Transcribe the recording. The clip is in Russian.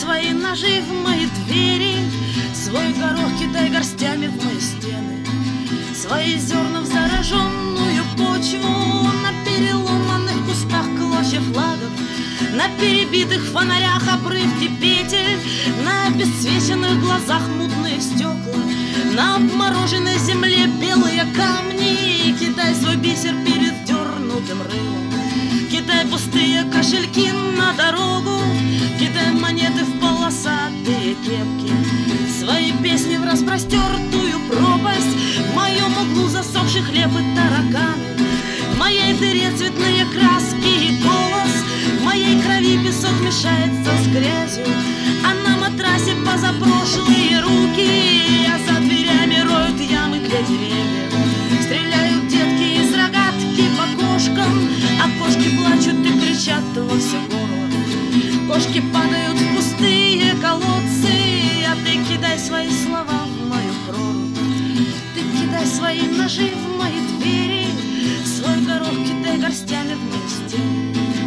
свои ножи в мои двери, свой горох кидай горстями в мои стены, свои зерна в зараженную почву, на переломанных кустах клочья флагов, на перебитых фонарях обрывки петель, на обесцвеченных глазах мутные стекла, на обмороженной земле белые камни. Кидай свой бисер перед дернутым рылом, кидай пустые кошельки на дорогу, кидай монеты в полосатые кепки, свои песни в распростертую пропасть, в моем углу засохший хлеб и тараканы, в моей дыре цветные краски и голос, в моей крови песок мешается с грязью, а на матрасе позапрошлые руки, а за дверями роют ямы для деревьев. Стреляют детки из рогатки по кошкам, а кошки плачут и кричат во все горло. Кошки падают в пустые колодцы, а ты кидай свои слова в мою прорубь, ты кидай свои ножи в мои двери, свой горох кидай горстями в мои стены,